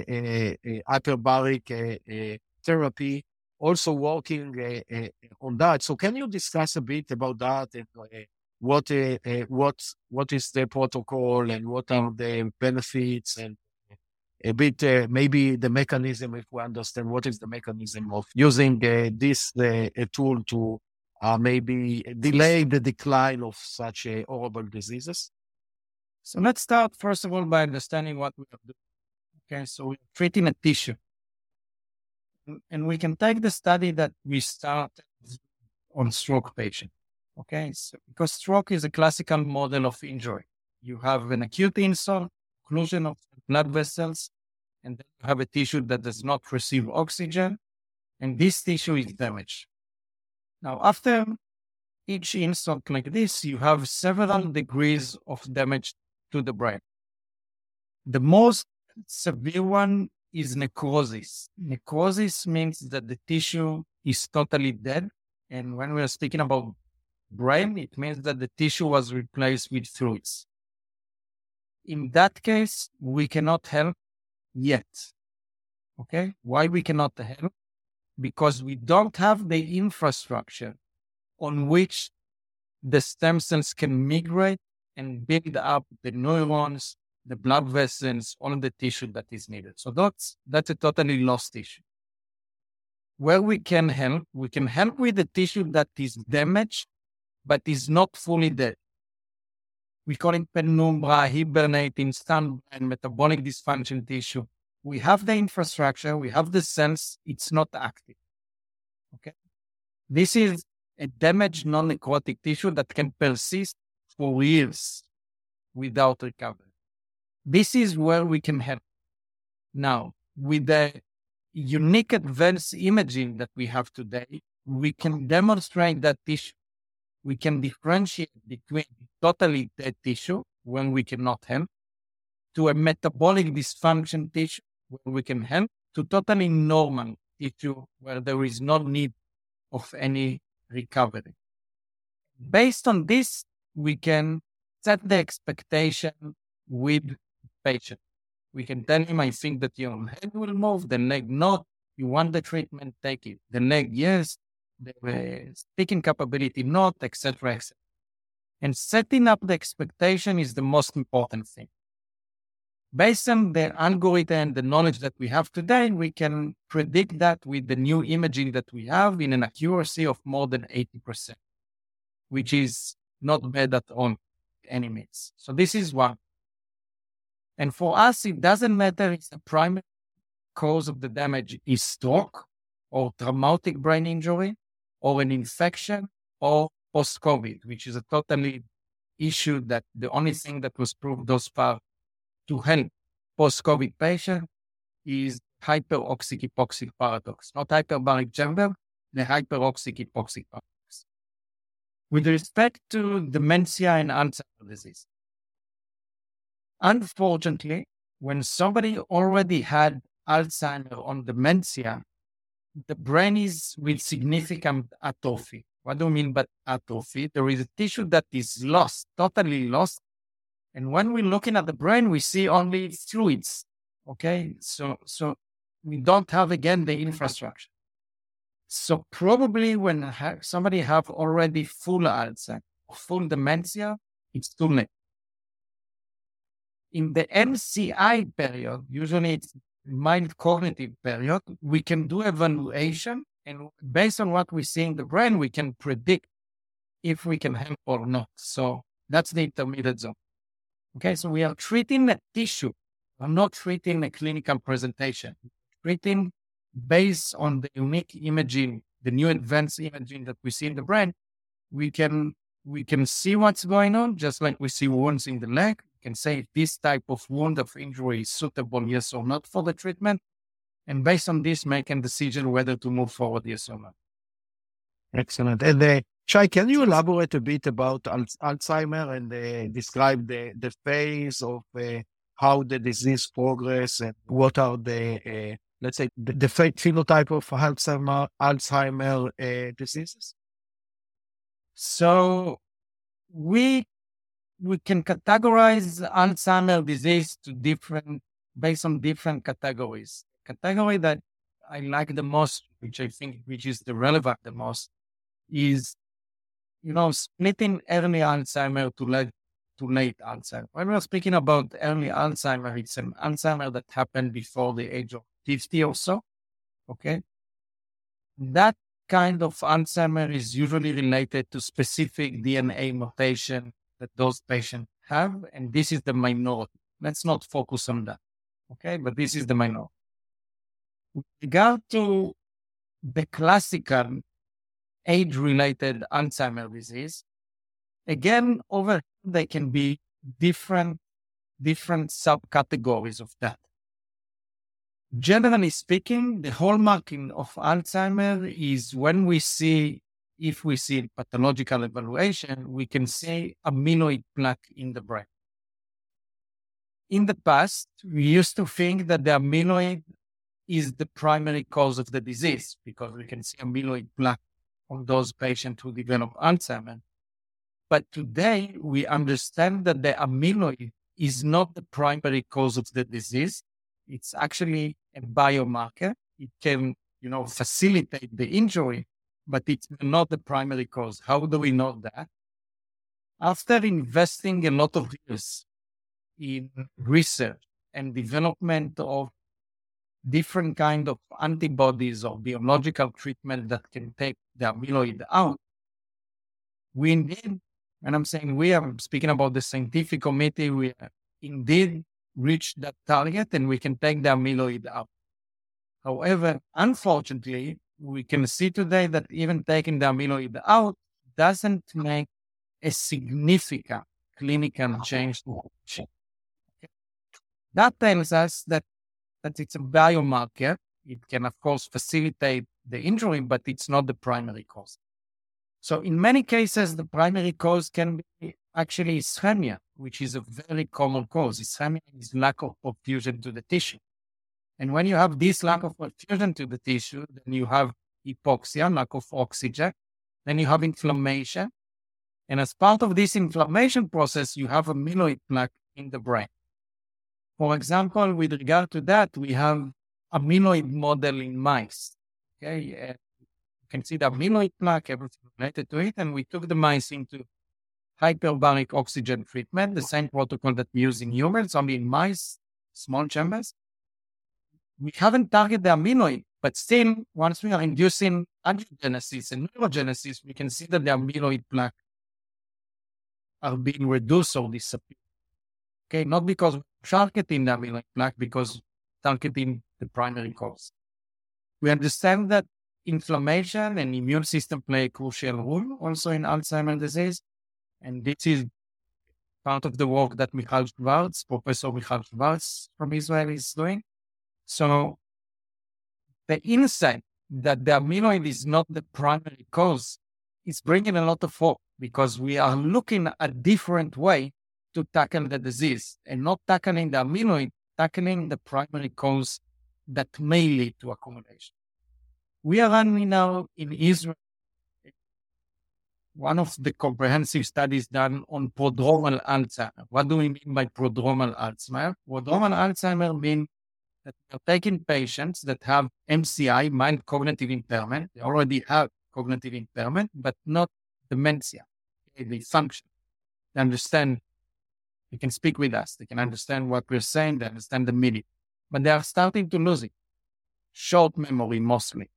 hyperbaric therapy also working on that. So can you discuss a bit about that and what is the protocol and what are the benefits and a bit maybe the mechanism, if we understand what is the mechanism of using this tool to maybe delay the decline of such horrible diseases? So let's start first of all by understanding what we are doing. Okay, so we're treating a tissue. And we can take the study that we started on stroke patient. Okay, so because stroke is a classical model of injury. You have an acute insult, occlusion of blood vessels, and then you have a tissue that does not receive oxygen, and this tissue is damaged. Now, after each insult like this, you have several degrees of damage to the brain. The most severe one is necrosis. Necrosis means that the tissue is totally dead. And when we are speaking about brain, it means that the tissue was replaced with fluids. In that case, we cannot help yet. Okay? Why we cannot help? Because we don't have the infrastructure on which the stem cells can migrate and build up the neurons, the blood vessels, all the tissue that is needed. So that's a totally lost tissue. Where we can help with the tissue that is damaged, but is not fully dead. We call it penumbra, hibernating, standby, and metabolic dysfunction tissue. We have the infrastructure, we have the cells, it's not active. Okay. This is a damaged non-necrotic tissue that can persist for years without recovery. This is where we can help. Now, with the unique advanced imaging that we have today, we can demonstrate that tissue. We can differentiate between totally dead tissue, when we cannot help, to a metabolic dysfunction tissue, where we can help, to totally normal tissue, where there is no need of any recovery. Based on this, we can set the expectation with the patient. We can tell him, I think that your head will move, the leg not. You want the treatment, take it. The leg, yes. The speaking capability, not, etc., etc. And setting up the expectation is the most important thing. Based on the algorithm and the knowledge that we have today, we can predict that with the new imaging that we have in an accuracy of more than 80%, which is not bad at all, any means. So this is one. And for us, it doesn't matter if the primary cause of the damage is stroke or traumatic brain injury or an infection or post-COVID, which is a totally issue that the only thing that was proved thus far to help post-COVID patient is hyperoxic hypoxic paradox, not hyperbaric chamber, the hyperoxic hypoxic paradox. With respect to dementia and Alzheimer's disease, unfortunately, when somebody already had Alzheimer's or dementia, the brain is with significant atrophy. What do I mean by atrophy? There is a tissue that is lost, totally lost. And when we're looking at the brain, we see only fluids. Okay, so we don't have again the infrastructure. So probably when somebody have already full Alzheimer's, full dementia, it's too late. In the MCI period, usually it's mild cognitive period, we can do evaluation, and based on what we see in the brain, we can predict if we can help or not. So that's the intermediate zone. Okay, so we are treating a tissue. We're not treating a clinical presentation. Treating based on the unique imaging, the new advanced imaging that we see in the brain, we can see what's going on, just like we see wounds in the leg. We can say if this type of wound of injury is suitable, yes or not, for the treatment. And based on this, make a decision whether to move forward, yes or not. Excellent. And Shai, can you elaborate a bit about Alzheimer and describe the phase of how the disease progress and what are the, let's say, the phenotype of Alzheimer diseases? So we can categorize Alzheimer's disease to based on different categories. Category that I like the most, which is the relevant the most, is splitting early Alzheimer to late Alzheimer. When we're speaking about early Alzheimer, it's an Alzheimer that happened before the age of 50 or so. Okay. That kind of Alzheimer is usually related to specific DNA mutation that those patients have. And this is the minority. Let's not focus on that. Okay. But this is the minority. With regard to the classical age-related Alzheimer's disease, again, over here, they can be different subcategories of that. Generally speaking, the hallmarking of Alzheimer's is if we see pathological evaluation, we can see amyloid plaque in the brain. In the past, we used to think that the amyloid is the primary cause of the disease because we can see amyloid plaque on those patients who develop Alzheimer's. But today, we understand that the amyloid is not the primary cause of the disease. It's actually a biomarker. It can, facilitate the injury, but it's not the primary cause. How do we know that? After investing a lot of years in research and development of different kind of antibodies or biological treatment that can take the amyloid out, we indeed, and I'm saying I'm speaking about the scientific committee, we indeed reached that target and we can take the amyloid out. However, unfortunately, we can see today that even taking the amyloid out doesn't make a significant clinical change to the patient. That tells us that it's a biomarker. It can, of course, facilitate the injury, but it's not the primary cause. So in many cases, the primary cause can be actually ischemia, which is a very common cause. Ischemia is lack of perfusion to the tissue. And when you have this lack of perfusion to the tissue, then you have hypoxia, lack of oxygen. Then you have inflammation. And as part of this inflammation process, you have amyloid plaque in the brain. For example, with regard to that, we have amyloid model in mice. Okay, you can see the amyloid plaque, everything related to it, and we took the mice into hyperbaric oxygen treatment, the same protocol that we use in humans, only in mice, small chambers. We haven't targeted the amyloid, but still, once we are inducing angiogenesis and neurogenesis, we can see that the amyloid plaque are being reduced or disappear. Okay, not because we're targeting the amyloid plaque, because targeting the primary cause. We understand that inflammation and immune system play a crucial role also in Alzheimer's disease. And this is part of the work that Michal Schwartz, Professor Michal Schwartz from Israel is doing. So the insight that the amyloid is not the primary cause is bringing a lot of hope, because we are looking at a different way to tackle the disease and not tackling the amyloid, tackling the primary cause that may lead to accumulation. We are running now in Israel one of the comprehensive studies done on prodromal Alzheimer. What do we mean by prodromal Alzheimer? Prodromal Alzheimer means that we are taking patients that have MCI, mild cognitive impairment. They already have cognitive impairment, but not dementia. They function. They understand. They can speak with us. They can understand what we're saying. They understand the meaning. But they are starting to lose it. Short memory mostly.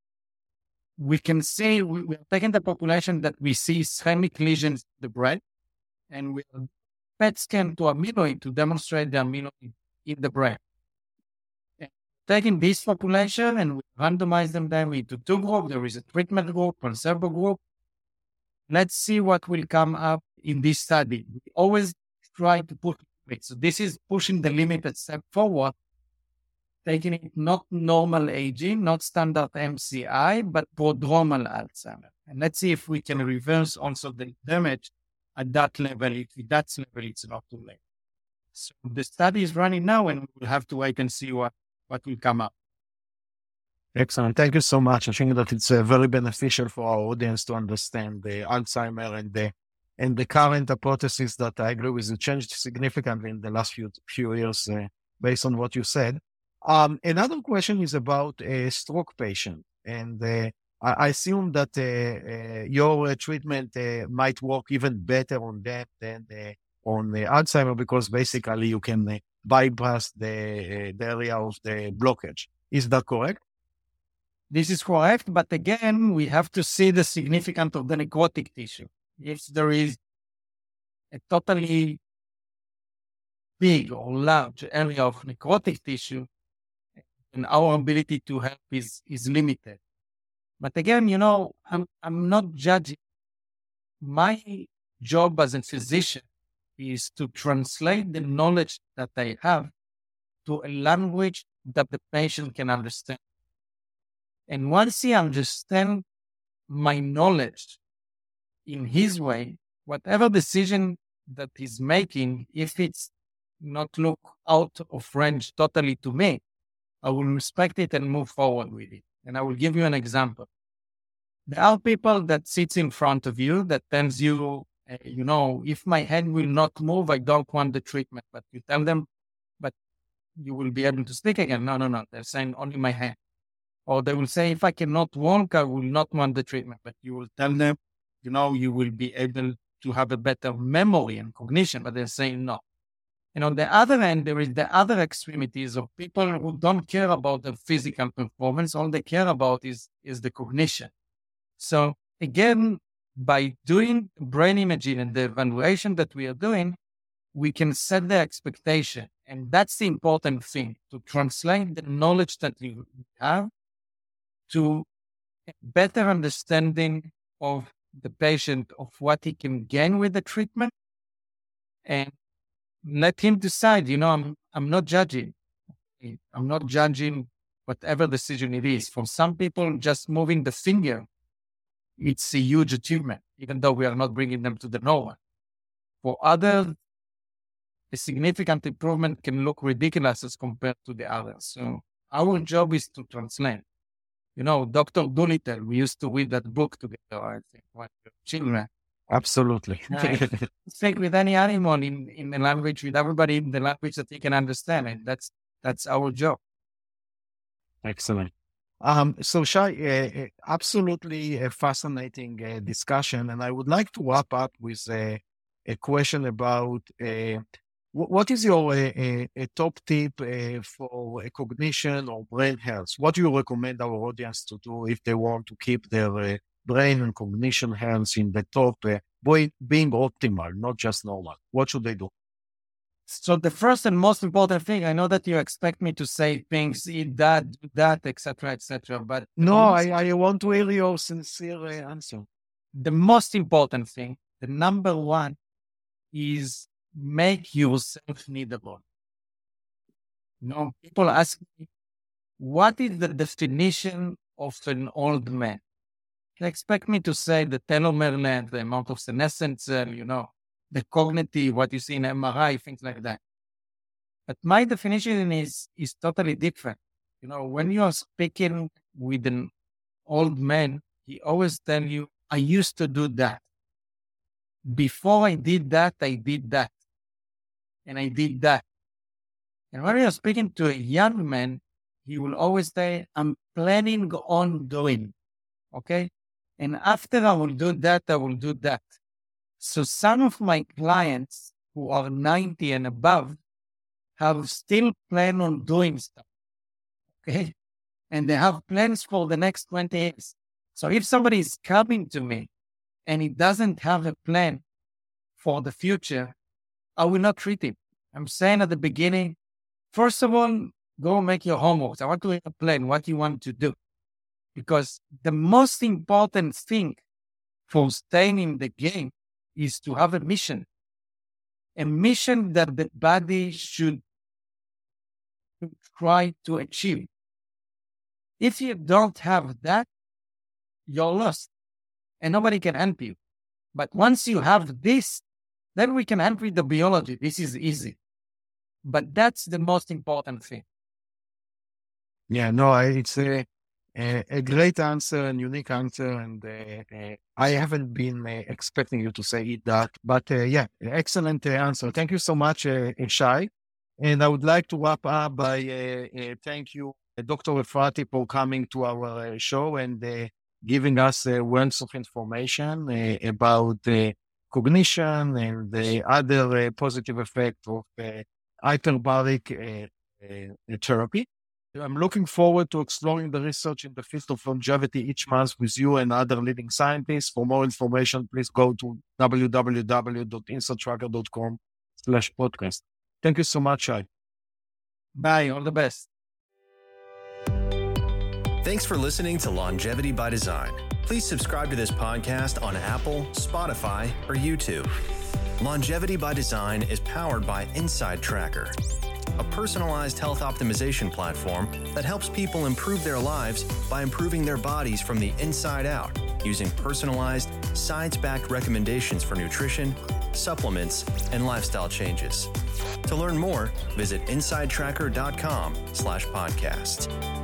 We can see, we are taking the population that we see ischemic lesions in the brain, and we are PET scan to amyloid to demonstrate the amyloid in the brain. And taking this population and we randomize them into two groups. There is a treatment group, placebo group. Let's see what will come up in this study. We always try to push it. So this is pushing the limit a step forward, taking it not normal aging, not standard MCI, but prodromal Alzheimer. And let's see if we can reverse also the damage at that level. If at that level, it's not too late. So the study is running now, and we'll have to wait and see what will come up. Excellent. Thank you so much. I think that it's very beneficial for our audience to understand the Alzheimer and the current hypothesis that I agree with. It changed significantly in the last few years based on what you said. Another question is about a stroke patient. And I assume that your treatment might work even better on that than on Alzheimer, because basically you can bypass the area of the blockage. Is that correct? This is correct, but again, we have to see the significance of the necrotic tissue. If there is a totally big or large area of necrotic tissue, and our ability to help is limited. But again, I'm not judging. My job as a physician is to translate the knowledge that I have to a language that the patient can understand. And once he understands my knowledge in his way, whatever decision that he's making, if it's not look out of range totally to me, I will respect it and move forward with it. And I will give you an example. There are people that sits in front of you that tells you, if my head will not move, I don't want the treatment. But you tell them, but you will be able to speak again. No. They're saying only my head. Or they will say, if I cannot walk, I will not want the treatment. But you will tell them, you will be able to have a better memory and cognition. But they're saying no. And on the other end, there is the other extremities of people who don't care about the physical performance. All they care about is the cognition. So again, by doing brain imaging and the evaluation that we are doing, we can set the expectation. And that's the important thing, to translate the knowledge that you have to a better understanding of the patient, of what he can gain with the treatment, and let him decide. I'm not judging. I'm not judging whatever decision it is. For some people, just moving the finger, it's a huge achievement, even though we are not bringing them to the normal. For others, a significant improvement can look ridiculous as compared to the others. So our job is to translate. Dr. Dolittle, we used to read that book together, I think, when we were children. Absolutely. Speak with any animal in the language, with everybody in the language that he can understand. And that's our job. Excellent. So Shai, absolutely a fascinating discussion. And I would like to wrap up with a question about what is your top tip for cognition or brain health? What do you recommend our audience to do if they want to keep their brain and cognition health in the top, being optimal, not just normal? What should they do? So the first and most important thing, I know that you expect me to say things, eat that, do that, etc., but no, I want to hear your sincere answer. The most important thing, the number one, is make yourself needable. People ask me, what is the definition of an old man? They expect me to say the telomere length, the amount of senescent cell, the cognitive, what you see in MRI, things like that. But my definition is totally different. When you are speaking with an old man, he always tell you, I used to do that. Before I did that, I did that. And I did that. And when you're speaking to a young man, he will always say, I'm planning on doing. Okay? And after I will do that, I will do that. So some of my clients who are 90 and above have still plan on doing stuff. Okay? And they have plans for the next 20 years. So if somebody is coming to me and he doesn't have a plan for the future, I will not treat him. I'm saying at the beginning, first of all, go make your homework. I want to have a plan, what you want to do. Because the most important thing for staying in the game is to have a mission that the body should try to achieve. If you don't have that, you're lost and nobody can help you. But once you have this, then we can help with the biology. This is easy. But that's the most important thing. Yeah, no, it's a great answer and unique answer. And I haven't been expecting you to say that. But excellent answer. Thank you so much, Shai. And I would like to wrap up by thank you, Dr. Efrati, for coming to our show and giving us wealth of information about cognition and the other positive effect of hyperbaric therapy. I'm looking forward to exploring the research in the field of longevity each month with you and other leading scientists. For more information, please go to www.insidetracker.com/podcast. Thank you so much, Shai. Bye. All the best. Thanks for listening to Longevity by Design. Please subscribe to this podcast on Apple, Spotify, or YouTube. Longevity by Design is powered by InsideTracker, a personalized health optimization platform that helps people improve their lives by improving their bodies from the inside out using personalized, science-backed recommendations for nutrition, supplements, and lifestyle changes. To learn more, visit InsideTracker.com/podcast.